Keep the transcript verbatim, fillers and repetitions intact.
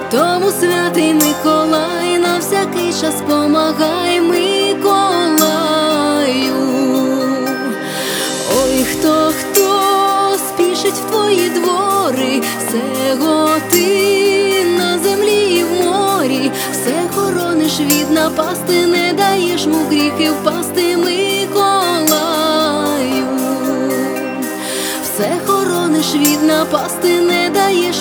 Тому святий Миколай на всякий час помагай, Миколаю. Ой, хто, хто спішить в твої двори, всего ти на землі і в морі, все хорониш від напасти, не даєш му в гріхи впасти, Миколаю. Все хорониш від напасти, не даєш